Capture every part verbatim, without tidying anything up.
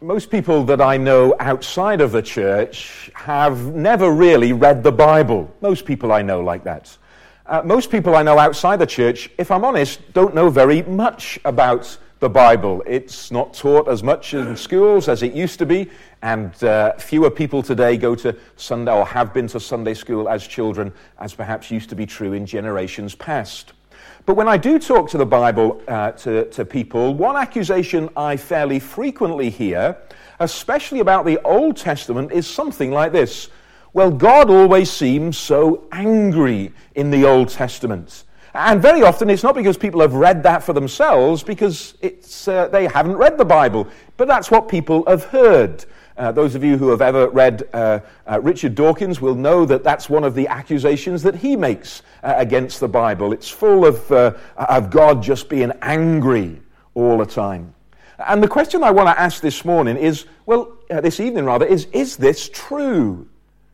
Most people that I know outside of the church have never really read the Bible. Most people I know like that. Uh, most people I know outside the church, if I'm honest, don't know very much about the Bible. It's not taught as much in schools as it used to be, and uh, fewer people today go to Sunday or have been to Sunday school as children as perhaps used to be true in generations past. But when I do talk to the Bible uh, to, to people, one accusation I fairly frequently hear, especially about the Old Testament, is something like this. Well, God always seems so angry in the Old Testament. And very often it's not because people have read that for themselves, because it's uh, they haven't read the Bible, but that's what people have heard. Uh, those of you who have ever read uh, uh, Richard Dawkins will know that that's one of the accusations that he makes uh, against the Bible. It's full of, uh, of God just being angry all the time. And the question I want to ask this morning is, well, uh, this evening rather, is, is this true?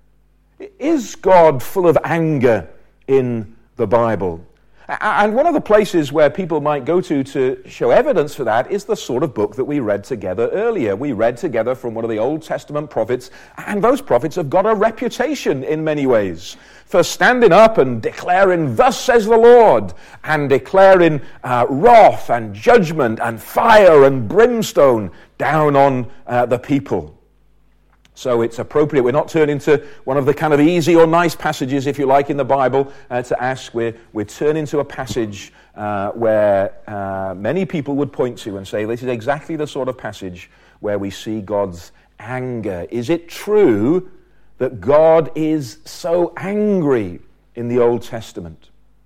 Is God full of anger in the Bible? And one of the places where people might go to to show evidence for that is the sort of book that we read together earlier. We read together from one of the Old Testament prophets, and those prophets have got a reputation in many ways for standing up and declaring, "Thus says the Lord," and declaring uh, wrath and judgment and fire and brimstone down on uh, the people. So it's appropriate. We're not turning to one of the kind of easy or nice passages, if you like, in the Bible uh, to ask. We're, we're turning to a passage uh, where uh, many people would point to and say, this is exactly the sort of passage where we see God's anger. Is it true that God is so angry in the Old Testament?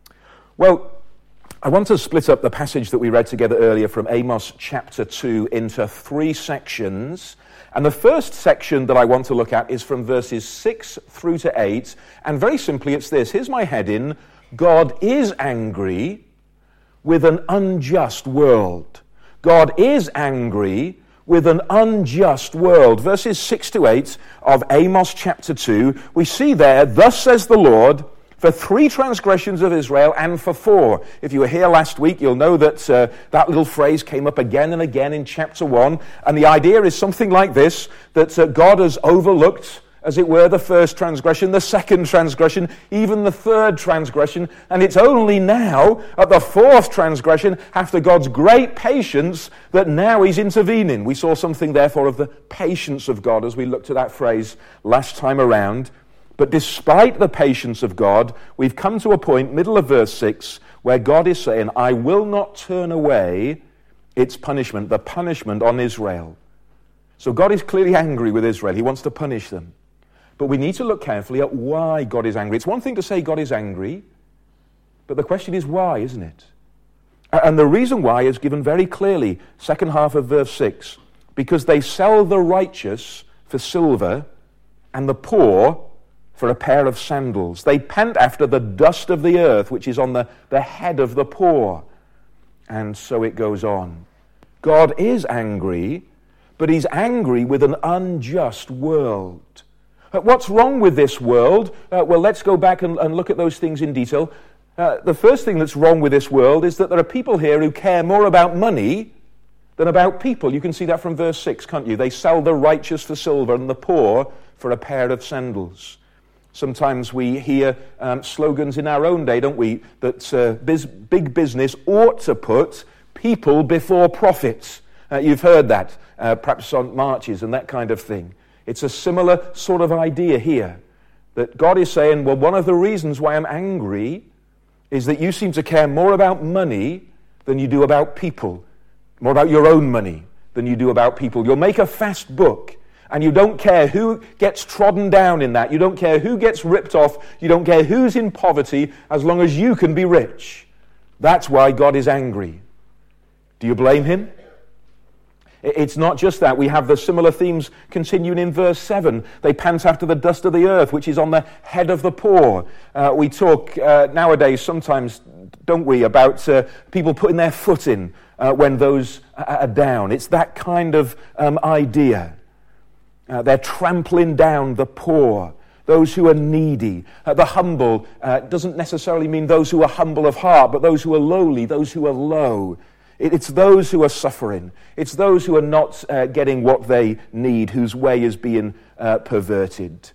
Well, I want to split up the passage that we read together earlier from Amos chapter two into three sections. And the first section that I want to look at is from verses six through to eight. And very simply it's this. Here's my heading. God is angry with an unjust world. God is angry with an unjust world. Verses six to eight of Amos chapter two. We see there, "Thus says the Lord, for three transgressions of Israel and for four." If you were here last week, you'll know that uh, that little phrase came up again and again in chapter one. And the idea is something like this, that uh, God has overlooked, as it were, the first transgression, the second transgression, even the third transgression. And it's only now, at the fourth transgression, after God's great patience, that now he's intervening. We saw something, therefore, of the patience of God as we looked at that phrase last time around. But despite the patience of God, we've come to a point, middle of verse six, where God is saying, "I will not turn away its punishment," the punishment on Israel. So God is clearly angry with Israel. He wants to punish them. But we need to look carefully at why God is angry. It's one thing to say God is angry, but the question is why, isn't it? And the reason why is given very clearly, second half of verse six. "Because they sell the righteous for silver and the poor for a pair of sandals. They pant after the dust of the earth, which is on the, the head of the poor." And so it goes on. God is angry, but he's angry with an unjust world. Uh, what's wrong with this world? Uh, well, let's go back and, and look at those things in detail. Uh, the first thing that's wrong with this world is that there are people here who care more about money than about people. You can see that from verse six, can't you? They sell the righteous for silver and the poor for a pair of sandals. Sometimes we hear um, slogans in our own day, don't we, that uh, biz- big business ought to put people before profits. Uh, you've heard that, uh, perhaps on marches and that kind of thing. It's a similar sort of idea here, that God is saying, well, one of the reasons why I'm angry is that you seem to care more about money than you do about people, more about your own money than you do about people. You'll make a fast book, and you don't care who gets trodden down in that. You don't care who gets ripped off. You don't care who's in poverty, as long as you can be rich. That's why God is angry. Do you blame him? It's not just that. We have the similar themes continuing in verse seven. They pant after the dust of the earth, which is on the head of the poor. Uh, we talk uh, nowadays sometimes, don't we, about uh, people putting their foot in uh, when those are down. It's that kind of um, idea. Uh, they're trampling down the poor, those who are needy. Uh, the humble uh, doesn't necessarily mean those who are humble of heart, but those who are lowly, those who are low. It's those who are suffering. It's those who are not uh, getting what they need, whose way is being uh, perverted.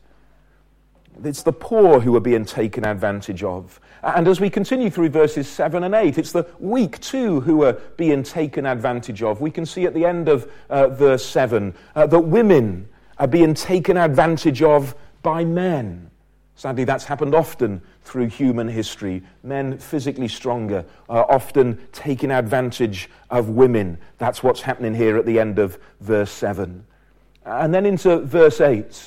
It's the poor who are being taken advantage of. And as we continue through verses seven and eight, it's the weak too who are being taken advantage of. We can see at the end of uh, verse seven uh, that women are being taken advantage of by men. Sadly, that's happened often through human history. Men physically stronger are often taking advantage of women. That's what's happening here at the end of verse seven. And then into verse eight,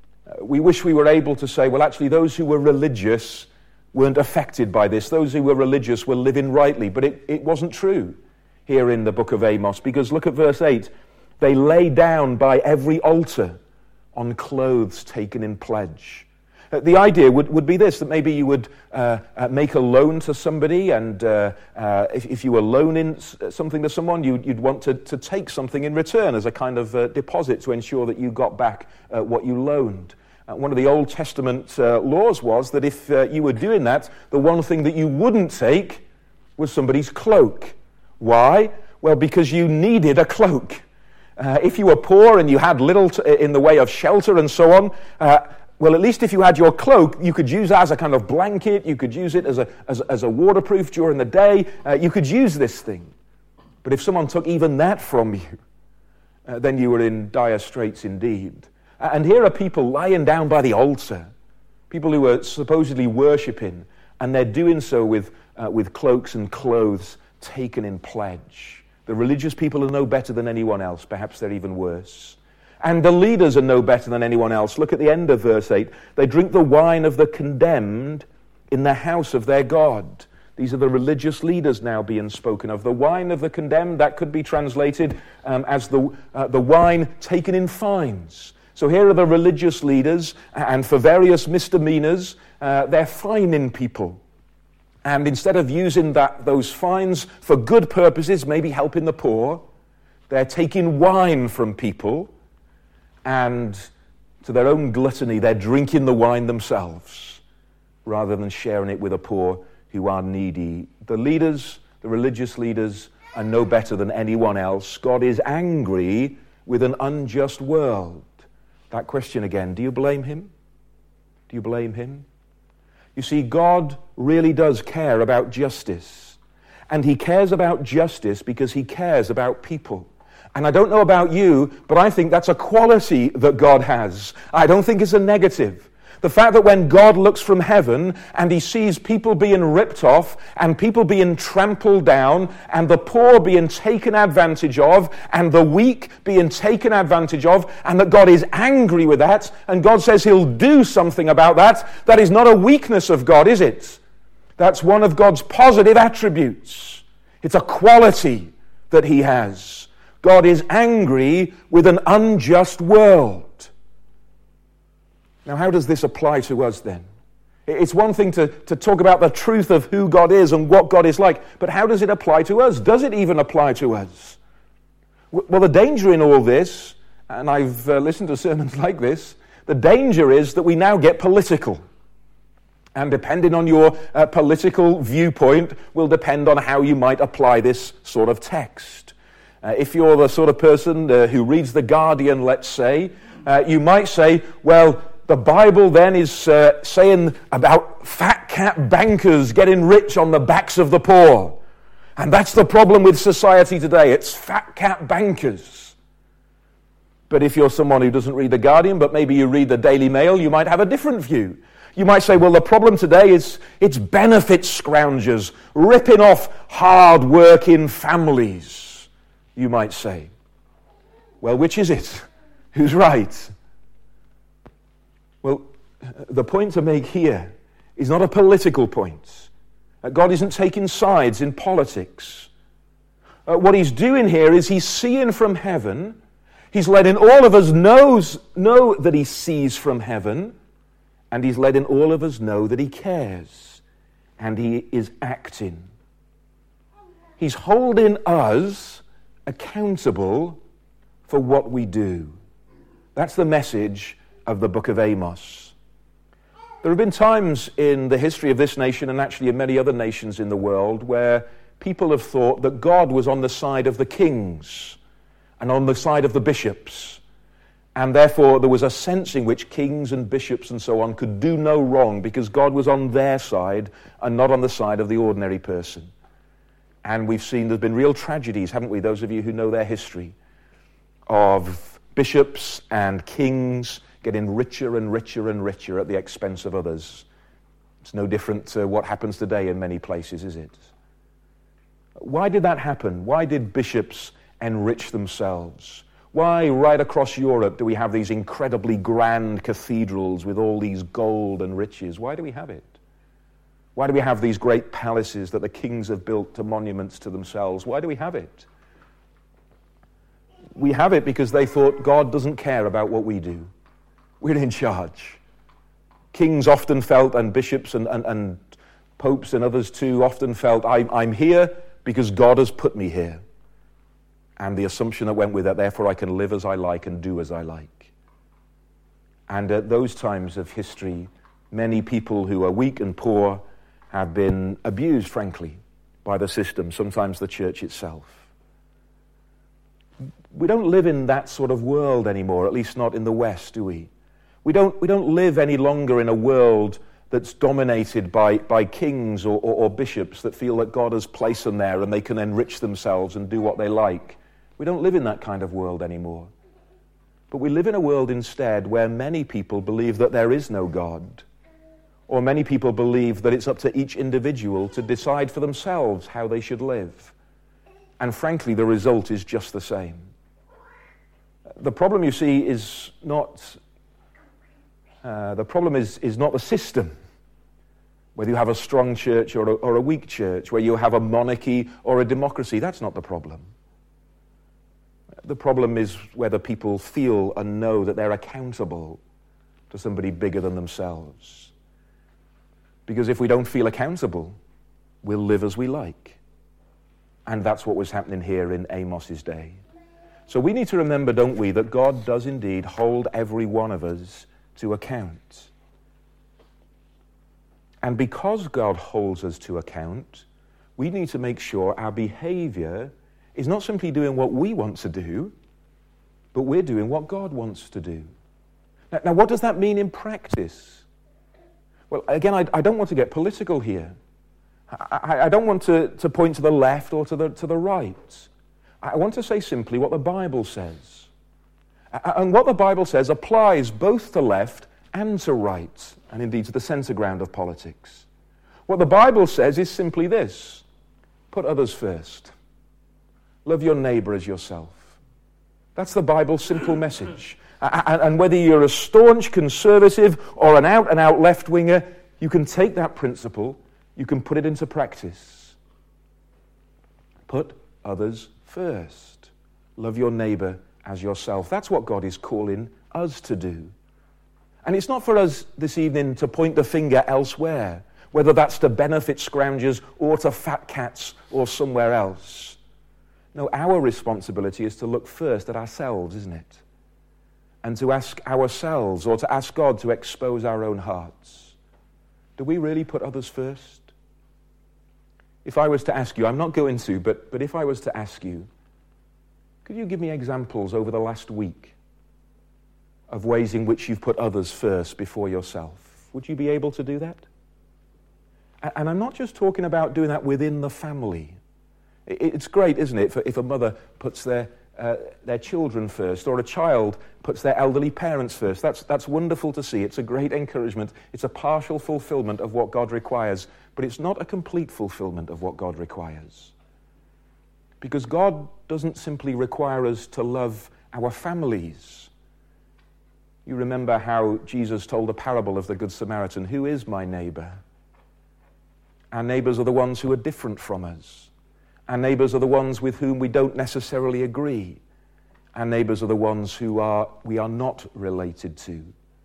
we wish we were able to say, well, actually, those who were religious weren't affected by this. Those who were religious were living rightly. But it, it wasn't true here in the book of Amos, because look at verse eight. They lay down by every altar on clothes taken in pledge. Uh, the idea would, would be this, that maybe you would uh, uh, make a loan to somebody, and uh, uh, if, if you were loaning something to someone, you'd, you'd want to, to take something in return as a kind of uh, deposit to ensure that you got back uh, what you loaned. Uh, one of the Old Testament uh, laws was that if uh, you were doing that, the one thing that you wouldn't take was somebody's cloak. Why? Well, because you needed a cloak. Uh, if you were poor and you had little t- in the way of shelter and so on, uh, well, at least if you had your cloak, you could use it as a kind of blanket, you could use it as a, as, as a waterproof during the day, uh, you could use this thing. But if someone took even that from you, uh, then you were in dire straits indeed. Uh, and here are people lying down by the altar, people who are supposedly worshipping, and they're doing so with, uh, with cloaks and clothes taken in pledge. The religious people are no better than anyone else, perhaps they're even worse. And the leaders are no better than anyone else. Look at the end of verse eight. They drink the wine of the condemned in the house of their God. These are the religious leaders now being spoken of. The wine of the condemned, that could be translated um, as the, uh, the wine taken in fines. So here are the religious leaders, and for various misdemeanors, uh, they're fining people. And instead of using that those fines for good purposes, maybe helping the poor, they're taking wine from people, and to their own gluttony, they're drinking the wine themselves, rather than sharing it with the poor who are needy. The leaders, the religious leaders, are no better than anyone else. God is angry with an unjust world. That question again, do you blame him? Do you blame him? You see, God really does care about justice. And he cares about justice because he cares about people. And I don't know about you, but I think that's a quality that God has. I don't think it's a negative. The fact that when God looks from heaven and he sees people being ripped off and people being trampled down and the poor being taken advantage of and the weak being taken advantage of, and that God is angry with that, and God says he'll do something about that, that is not a weakness of God, is it? That's one of God's positive attributes. It's a quality that he has. God is angry with an unjust world. Now, how does this apply to us then? It's one thing to, to talk about the truth of who God is and what God is like, but how does it apply to us? Does it even apply to us? Well, the danger in all this, and I've uh, listened to sermons like this, the danger is that we now get political. And depending on your uh, political viewpoint will depend on how you might apply this sort of text. Uh, if you're the sort of person uh, who reads The Guardian, let's say, uh, you might say, well, the Bible then is uh, saying about fat cat bankers getting rich on the backs of the poor. And that's the problem with society today. It's fat cat bankers. But if you're someone who doesn't read The Guardian, but maybe you read the Daily Mail, you might have a different view. You might say, well, the problem today is it's benefit scroungers ripping off hard-working families. You might say. Well, which is it? Who's right? Well, the point to make here is not a political point. God isn't taking sides in politics. Uh, what he's doing here is he's seeing from heaven. He's letting all of us knows, know that he sees from heaven, and he's letting all of us know that he cares, and he is acting. He's holding us accountable for what we do. That's the message of the book of Amos. There have been times in the history of this nation, and actually in many other nations in the world, where people have thought that God was on the side of the kings and on the side of the bishops. And therefore there was a sense in which kings and bishops and so on could do no wrong because God was on their side and not on the side of the ordinary person. And we've seen there's been real tragedies, haven't we, those of you who know their history, of bishops and kings getting richer and richer and richer at the expense of others. It's no different to what happens today in many places, is it? Why did that happen? Why did bishops enrich themselves? Why, right across Europe, do we have these incredibly grand cathedrals with all these gold and riches? Why do we have it? Why do we have these great palaces that the kings have built to monuments to themselves? Why do we have it? We have it because they thought God doesn't care about what we do. We're in charge. Kings often felt, and bishops and, and, and popes and others too often felt, I, I'm here because God has put me here. And the assumption that went with that, therefore I can live as I like and do as I like. And at those times of history, many people who are weak and poor have been abused, frankly, by the system, sometimes the church itself. We don't live in that sort of world anymore, at least not in the West, do we? We don't, we don't live any longer in a world that's dominated by, by kings or, or, or bishops that feel that God has placed them there and they can enrich themselves and do what they like. We don't live in that kind of world anymore. But we live in a world instead where many people believe that there is no God, or many people believe that it's up to each individual to decide for themselves how they should live. And frankly, the result is just the same. The problem, you see, is not uh, the problem is, is not the system, whether you have a strong church or a, or a weak church, where you have a monarchy or a democracy. That's not the problem. The problem is whether people feel and know that they're accountable to somebody bigger than themselves. Because if we don't feel accountable, we'll live as we like. And that's what was happening here in Amos's day. So we need to remember, don't we, that God does indeed hold every one of us to account. And because God holds us to account, we need to make sure our behavior is not simply doing what we want to do, but we're doing what God wants to do. Now, now what does that mean in practice? Well, again, I, I don't want to get political here. I, I don't want to, to point to the left or to the, to the right. I want to say simply what the Bible says. And what the Bible says applies both to left and to right, and indeed to the centre ground of politics. What the Bible says is simply this: put others first. Love your neighbour as yourself. That's the Bible's simple message. And whether you're a staunch conservative or an out-and-out left-winger, you can take that principle, you can put it into practice. Put others first. Love your neighbour as yourself. That's what God is calling us to do. And it's not for us this evening to point the finger elsewhere, whether that's to benefit scroungers or to fat cats or somewhere else. No, our responsibility is to look first at ourselves, isn't it? And to ask ourselves, or to ask God to expose our own hearts. Do we really put others first? If I was to ask you, I'm not going to, but, but if I was to ask you, could you give me examples over the last week of ways in which you've put others first before yourself? Would you be able to do that? And I'm not just talking about doing that within the family. It's great, isn't it, if a mother puts their uh, their children first, or a child puts their elderly parents first. That's, that's wonderful to see. It's a great encouragement. It's a partial fulfillment of what God requires, but it's not a complete fulfillment of what God requires. Because God doesn't simply require us to love our families. You remember how Jesus told a parable of the Good Samaritan. Who is my neighbor? Our neighbors are the ones who are different from us. Our neighbors are the ones with whom we don't necessarily agree. Our neighbors are the ones who are we are not related to.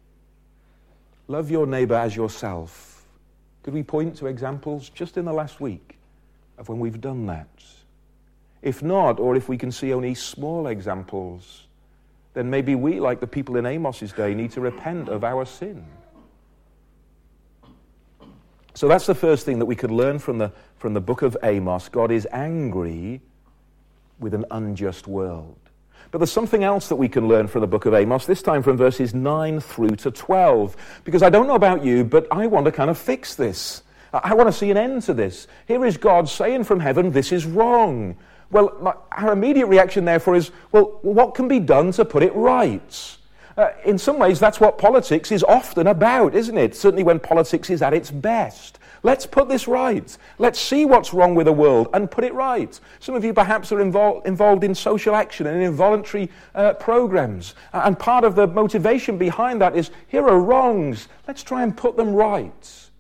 Love your neighbor as yourself. Could we point to examples just in the last week of when we've done that? If not, or if we can see only small examples, then maybe we, like the people in Amos's day, need to repent of our sin. So that's the first thing that we could learn from the, from the book of Amos. God is angry with an unjust world. But there's something else that we can learn from the book of Amos, this time from verses nine through to twelve. Because I don't know about you, but I want to kind of fix this. I want to see an end to this. Here is God saying from heaven, this is wrong. Well, my, our immediate reaction, therefore, is, well, what can be done to put it right? Uh, in some ways, that's what politics is often about, isn't it? Certainly when politics is at its best. Let's put this right. Let's see what's wrong with the world and put it right. Some of you perhaps are invol- involved in social action and in involuntary uh, programs. Uh, and part of the motivation behind that is, here are wrongs. Let's try and put them right.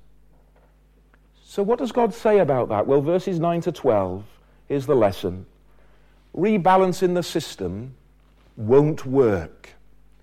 So what does God say about that? Well, verses nine to twelve, here's the lesson. Rebalancing the system won't work.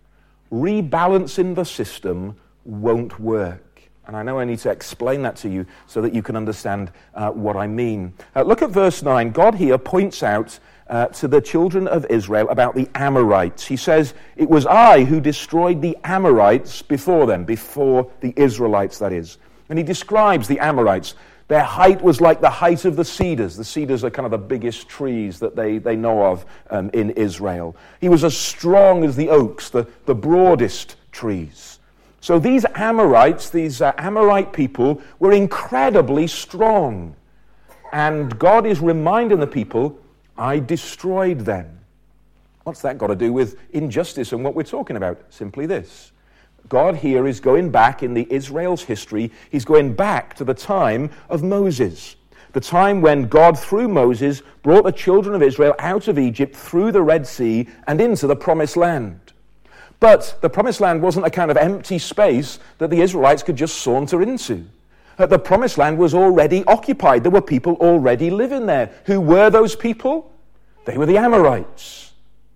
Rebalancing the system won't work. And I know I need to explain that to you so that you can understand uh, what I mean. Uh, look at verse nine. God here points out uh, to the children of Israel about the Amorites. He says, it was I who destroyed the Amorites before them, before the Israelites, that is. And he describes the Amorites. Their height was like the height of the cedars. The cedars are kind of the biggest trees that they, they know of um, in Israel. He was as strong as the oaks, the, the broadest trees. So these Amorites, these uh, Amorite people, were incredibly strong. And God is reminding the people, I destroyed them. What's that got to do with injustice and what we're talking about? Simply this. God here is going back in the Israel's history, he's going back to the time of Moses. The time when God, through Moses, brought the children of Israel out of Egypt through the Red Sea and into the Promised Land. But the Promised Land wasn't a kind of empty space that the Israelites could just saunter into. The Promised Land was already occupied. There were people already living there. Who were those people? They were the Amorites.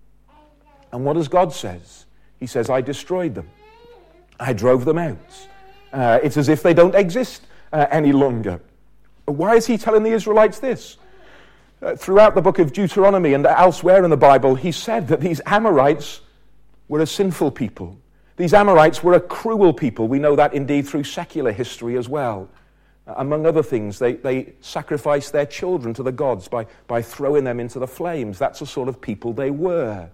And what does God say? He says, I destroyed them. I drove them out. Uh, it's as if they don't exist uh, any longer. Why is he telling the Israelites this? Uh, throughout the book of Deuteronomy and elsewhere in the Bible, he said that these Amorites were a sinful people. These Amorites were a cruel people. We know that indeed through secular history as well. Uh, among other things, they, they sacrificed their children to the gods by, by throwing them into the flames. That's the sort of people they were.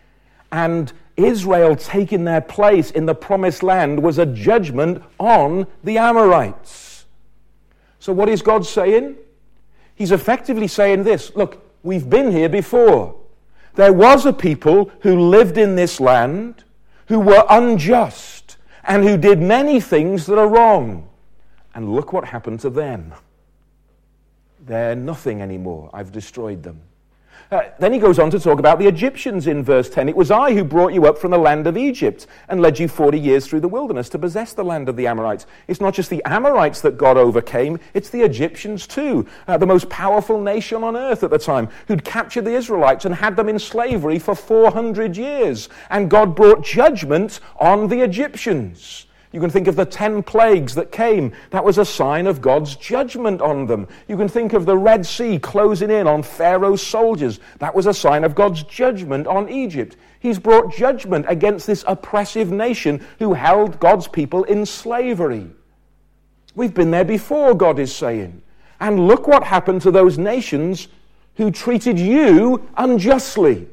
And Israel taking their place in the Promised Land was a judgment on the Amorites. So what is God saying? He's effectively saying this, look, we've been here before. There was a people who lived in this land who were unjust and who did many things that are wrong. And look what happened to them. They're nothing anymore. I've destroyed them. Uh, then he goes on to talk about the Egyptians in verse ten. It was I who brought you up from the land of Egypt and led you forty years through the wilderness to possess the land of the Amorites. It's not just the Amorites that God overcame, it's the Egyptians too, uh, the most powerful nation on earth at the time, who'd captured the Israelites and had them in slavery for four hundred years. And God brought judgment on the Egyptians. You can think of the ten plagues that came. That was a sign of God's judgment on them. You can think of the Red Sea closing in on Pharaoh's soldiers. That was a sign of God's judgment on Egypt. He's brought judgment against this oppressive nation who held God's people in slavery. We've been there before, God is saying. And look what happened to those nations who treated you unjustly.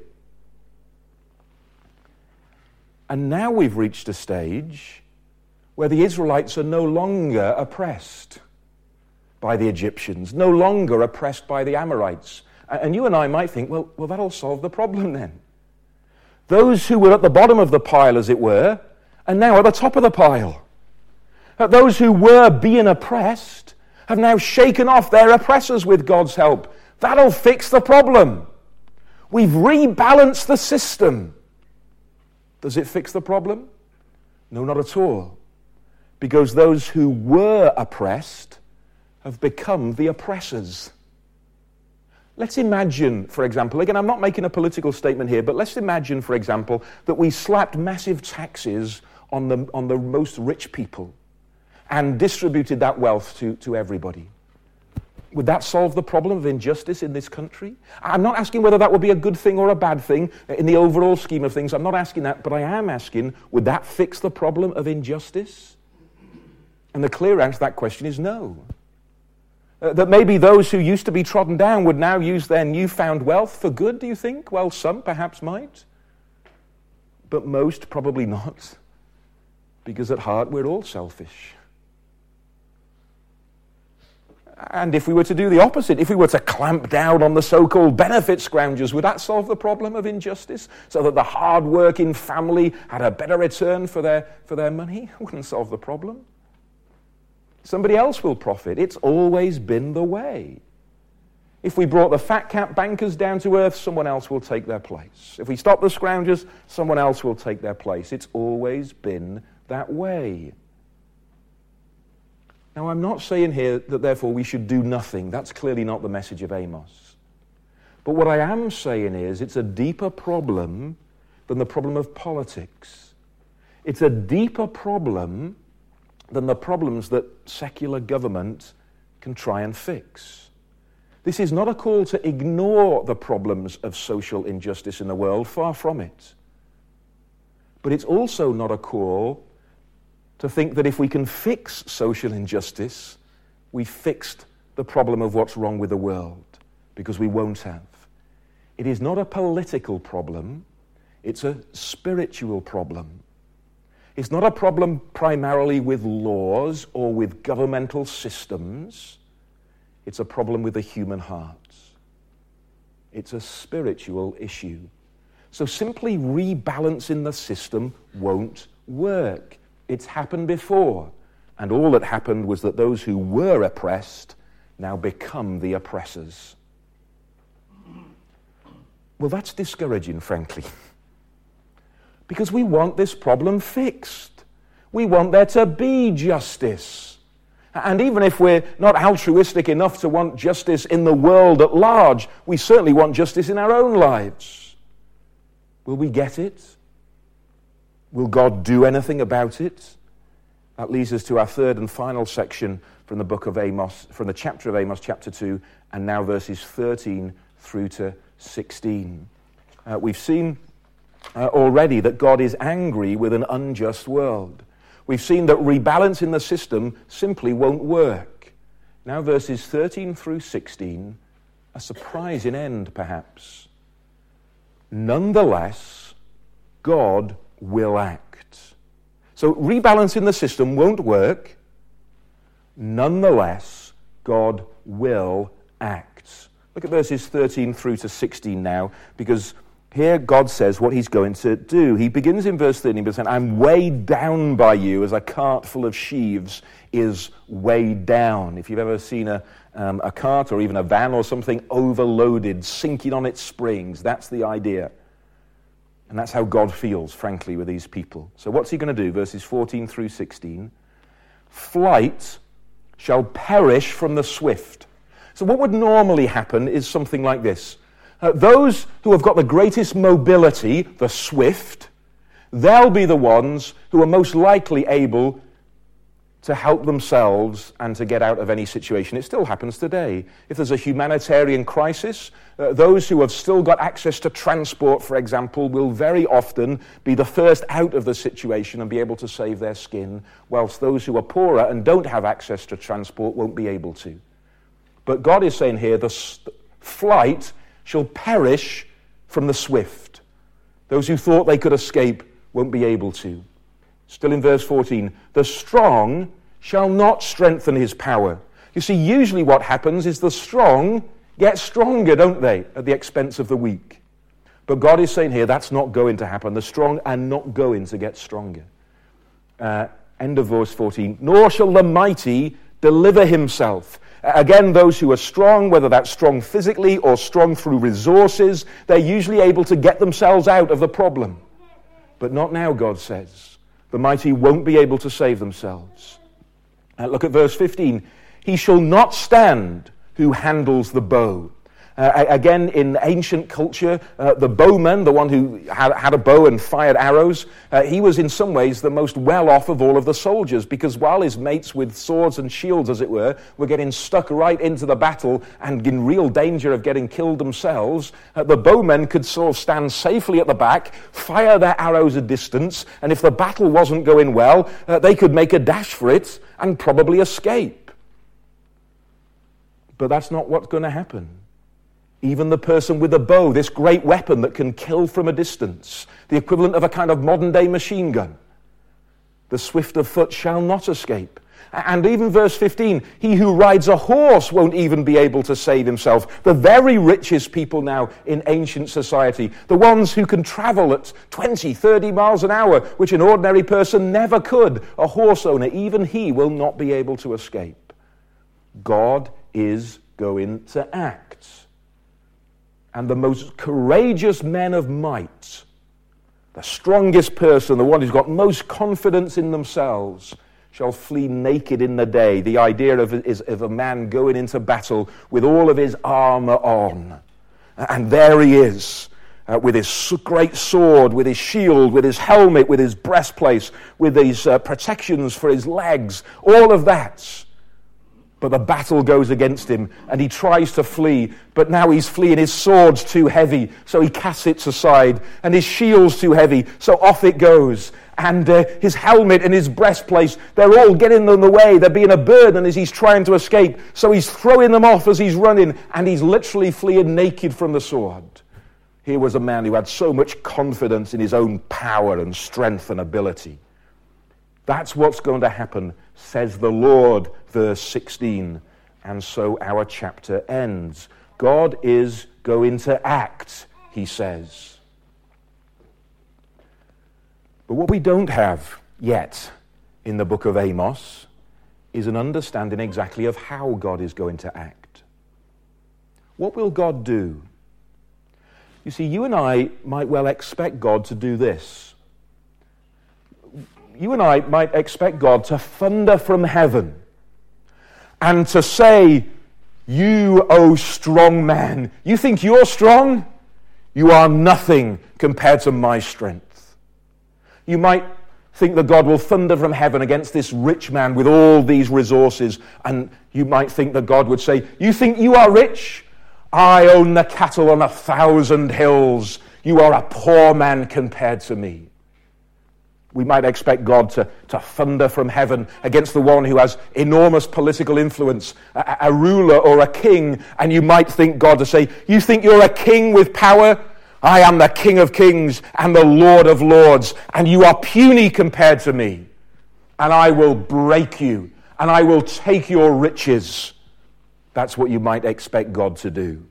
And now we've reached a stage where the Israelites are no longer oppressed by the Egyptians, no longer oppressed by the Amorites. And you and I might think, well, well, that'll solve the problem then. Those who were at the bottom of the pile, as it were, are now at the top of the pile. Those who were being oppressed have now shaken off their oppressors with God's help. That'll fix the problem. We've rebalanced the system. Does it fix the problem? No, not at all. Because those who were oppressed have become the oppressors. Let's imagine, for example, again, I'm not making a political statement here, but let's imagine, for example, that we slapped massive taxes on the, on the most rich people and distributed that wealth to, to everybody. Would that solve the problem of injustice in this country? I'm not asking whether that would be a good thing or a bad thing in the overall scheme of things. I'm not asking that, but I am asking, would that fix the problem of injustice? And the clear answer to that question is no. Uh, that maybe those who used to be trodden down would now use their newfound wealth for good, do you think? Well, some perhaps might. But most probably not. Because at heart we're all selfish. And if we were to do the opposite, if we were to clamp down on the so-called benefit scroungers, would that solve the problem of injustice? So that the hard-working family had a better return for their, for their money? It wouldn't solve the problem. Somebody else will profit. It's always been the way. If we brought the fat-cap bankers down to earth, someone else will take their place. If we stop the scroungers, someone else will take their place. It's always been that way. Now, I'm not saying here that therefore we should do nothing. That's clearly not the message of Amos. But what I am saying is it's a deeper problem than the problem of politics. It's a deeper problem than the problems that secular government can try and fix. This is not a call to ignore the problems of social injustice in the world, far from it. But it's also not a call to think that if we can fix social injustice, we fixed the problem of what's wrong with the world, because we won't have. It is not a political problem, it's a spiritual problem. It's not a problem primarily with laws or with governmental systems. It's a problem with the human heart. It's a spiritual issue. So simply rebalancing the system won't work. It's happened before, and all that happened was that those who were oppressed now become the oppressors. Well, that's discouraging, frankly, because we want this problem fixed. We want there to be justice. And even if we're not altruistic enough to want justice in the world at large, we certainly want justice in our own lives. Will we get it? Will God do anything about it? That leads us to our third and final section from the book of Amos, from the chapter of Amos, chapter two, and now verses thirteen through to sixteen. Uh, we've seen uh, already that God is angry with an unjust world. We've seen that rebalancing the system simply won't work. Now verses thirteen through sixteen, a surprising end perhaps. Nonetheless, God will act. So rebalancing the system won't work. Nonetheless, God will act. Look at verses thirteen through to sixteen now, because here God says what he's going to do. He begins in verse thirteen by saying, I'm weighed down by you as a cart full of sheaves is weighed down. If you've ever seen a, um, a cart or even a van or something overloaded, sinking on its springs, that's the idea. And that's how God feels, frankly, with these people. So what's he going to do? Verses fourteen through sixteen. Flight shall perish from the swift. So what would normally happen is something like this. Uh, those who have got the greatest mobility, the swift, they'll be the ones who are most likely able to help themselves and to get out of any situation. It still happens today. If there's a humanitarian crisis, uh, those who have still got access to transport, for example, will very often be the first out of the situation and be able to save their skin, whilst those who are poorer and don't have access to transport won't be able to. But God is saying here, the st- flight shall perish from the swift. Those who thought they could escape won't be able to. Still in verse fourteen, the strong shall not strengthen his power. You see, usually what happens is the strong get stronger, don't they, at the expense of the weak. But God is saying here that's not going to happen. The strong are not going to get stronger. Uh, end of verse fourteen, nor shall the mighty deliver himself. Again, those who are strong, whether that's strong physically or strong through resources, they're usually able to get themselves out of the problem. But not now, God says. The mighty won't be able to save themselves. Uh, look at verse fifteen. He shall not stand who handles the bow. Uh, again, in ancient culture, uh, the bowman, the one who had, had a bow and fired arrows, uh, he was in some ways the most well-off of all of the soldiers, because while his mates with swords and shields, as it were, were getting stuck right into the battle and in real danger of getting killed themselves, uh, the bowmen could sort of stand safely at the back, fire their arrows a distance, and if the battle wasn't going well, uh, they could make a dash for it and probably escape. But that's not what's going to happen. Even the person with a bow, this great weapon that can kill from a distance, the equivalent of a kind of modern-day machine gun, the swift of foot shall not escape. And even verse fifteen, he who rides a horse won't even be able to save himself. The very richest people now in ancient society, the ones who can travel at twenty, thirty miles an hour, which an ordinary person never could, a horse owner, even he will not be able to escape. God is going to act. And the most courageous men of might, the strongest person, the one who's got most confidence in themselves, shall flee naked in the day. The idea of, is of a man going into battle with all of his armor on. And there he is, uh, with his great sword, with his shield, with his helmet, with his breastplate, with his uh, protections for his legs, all of that. But the battle goes against him, and he tries to flee, but now he's fleeing. His sword's too heavy, so he casts it aside, and his shield's too heavy, so off it goes. And uh, his helmet and his breastplate, they're all getting in the way. They're being a burden as he's trying to escape, so he's throwing them off as he's running, and he's literally fleeing naked from the sword. Here was a man who had so much confidence in his own power and strength and ability. That's what's going to happen, says the Lord, verse sixteen. And so our chapter ends. God is going to act, he says. But what we don't have yet in the book of Amos is an understanding exactly of how God is going to act. What will God do? You see, you and I might well expect God to do this. You and I might expect God to thunder from heaven and to say, you, O strong man, you think you're strong? You are nothing compared to my strength. You might think that God will thunder from heaven against this rich man with all these resources, and you might think that God would say, you think you are rich? I own the cattle on a thousand hills. You are a poor man compared to me. We might expect God to, to thunder from heaven against the one who has enormous political influence, a, a ruler or a king, and you might think God to say, you think you're a king with power? I am the King of kings and the Lord of lords, and you are puny compared to me, and I will break you, and I will take your riches. That's what you might expect God to do.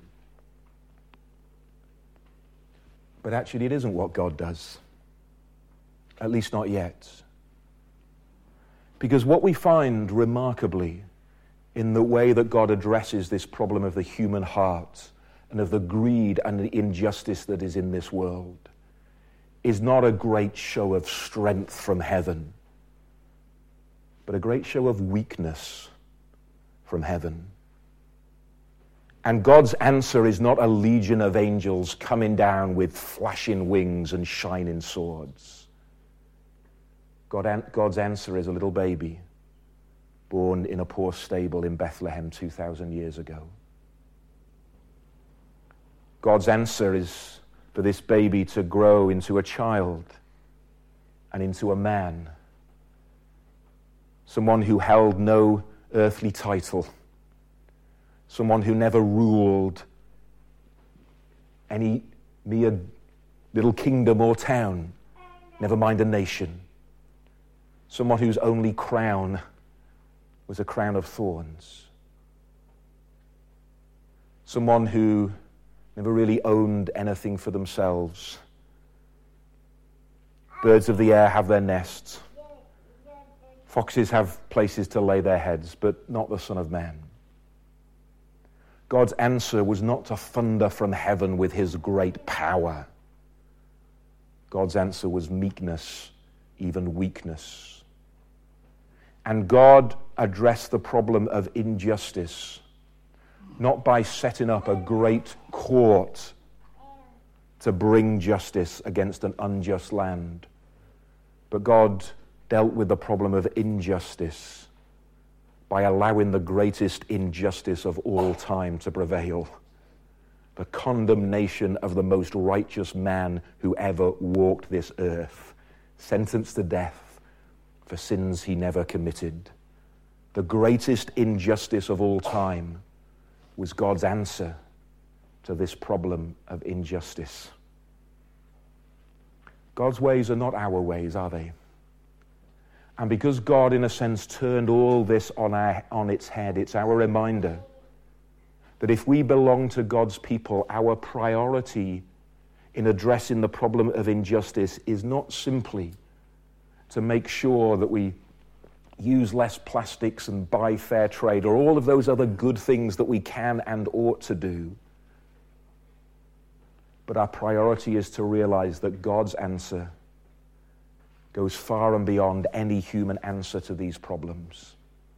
But actually it isn't what God does. At least not yet. Because what we find remarkably in the way that God addresses this problem of the human heart and of the greed and the injustice that is in this world is not a great show of strength from heaven, but a great show of weakness from heaven. And God's answer is not a legion of angels coming down with flashing wings and shining swords. God, God's answer is a little baby born in a poor stable in Bethlehem two thousand years ago. God's answer is for this baby to grow into a child and into a man, someone who held no earthly title, someone who never ruled any mere little kingdom or town, never mind a nation. Someone whose only crown was a crown of thorns. Someone who never really owned anything for themselves. Birds of the air have their nests. Foxes have places to lay their heads, but not the Son of Man. God's answer was not to thunder from heaven with his great power. God's answer was meekness, even weakness. And God addressed the problem of injustice, not by setting up a great court to bring justice against an unjust land, but God dealt with the problem of injustice by allowing the greatest injustice of all time to prevail, the condemnation of the most righteous man who ever walked this earth, sentenced to death for sins he never committed. The greatest injustice of all time was God's answer to this problem of injustice. God's ways are not our ways, are they? And because God, in a sense, turned all this on, our, on its head, it's our reminder that if we belong to God's people, our priority in addressing the problem of injustice is not simply to make sure that we use less plastics and buy fair trade or all of those other good things that we can and ought to do. But our priority is to realize that God's answer goes far and beyond any human answer to these problems.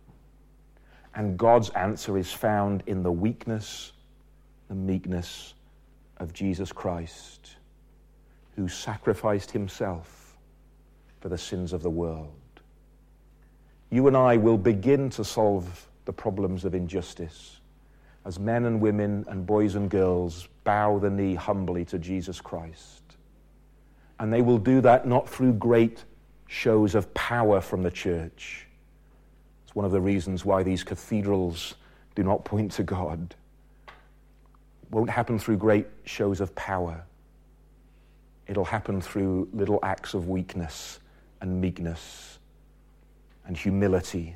And God's answer is found in the weakness and meekness of Jesus Christ, who sacrificed himself for the sins of the world. You and I will begin to solve the problems of injustice as men and women and boys and girls bow the knee humbly to Jesus Christ. And they will do that not through great shows of power from the church. It's one of the reasons why these cathedrals do not point to God. It won't happen through great shows of power. It'll happen through little acts of weakness and meekness and humility,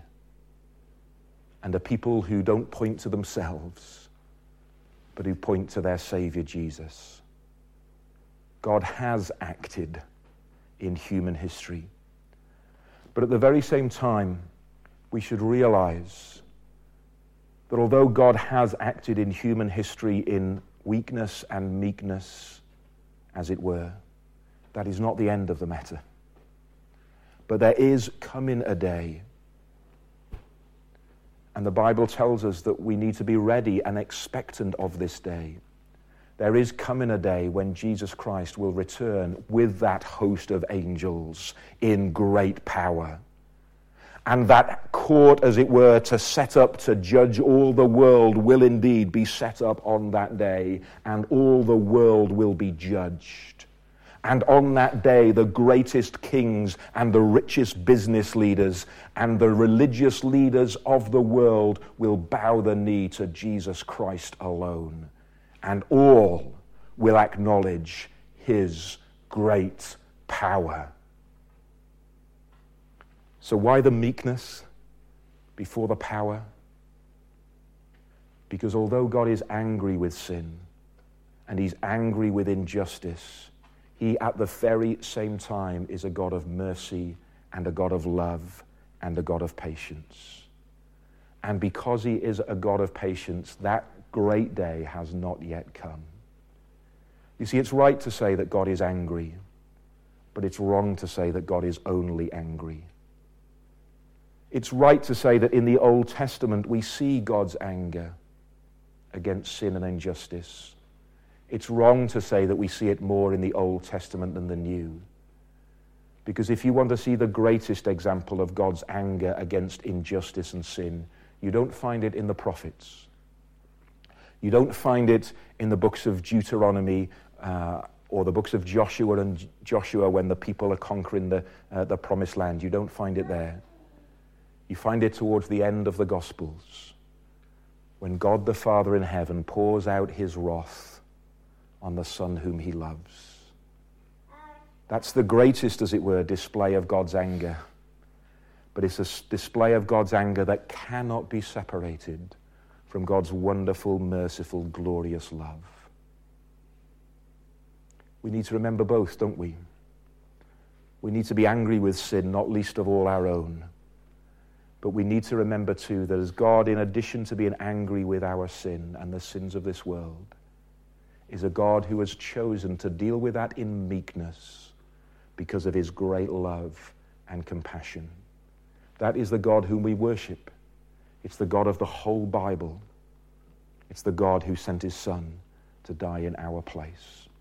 and a people who don't point to themselves, but who point to their Savior Jesus. God has acted in human history. But at the very same time, we should realize that although God has acted in human history in weakness and meekness, as it were, that is not the end of the matter. But there is coming a day, and the Bible tells us that we need to be ready and expectant of this day. There is coming a day when Jesus Christ will return with that host of angels in great power. And that court, as it were, to set up to judge all the world will indeed be set up on that day, and all the world will be judged. And on that day, the greatest kings and the richest business leaders and the religious leaders of the world will bow the knee to Jesus Christ alone. And all will acknowledge his great power. So why the meekness before the power? Because although God is angry with sin and he's angry with injustice, he at the very same time is a God of mercy and a God of love and a God of patience. And because he is a God of patience, that great day has not yet come. You see, it's right to say that God is angry, but it's wrong to say that God is only angry. It's right to say that in the Old Testament we see God's anger against sin and injustice. It's wrong to say that we see it more in the Old Testament than the New. Because if you want to see the greatest example of God's anger against injustice and sin, you don't find it in the prophets. You don't find it in the books of Deuteronomy uh, or the books of Joshua and Joshua when the people are conquering the, uh, the promised land. You don't find it there. You find it towards the end of the Gospels, when God the Father in heaven pours out his wrath on the Son whom he loves. That's the greatest, as it were, display of God's anger. But it's a display of God's anger that cannot be separated from God's wonderful, merciful, glorious love. We need to remember both, don't we? We need to be angry with sin, not least of all our own. But we need to remember too that as God, in addition to being angry with our sin and the sins of this world, is a God who has chosen to deal with that in meekness because of his great love and compassion. That is the God whom we worship. It's the God of the whole Bible. It's the God who sent his Son to die in our place.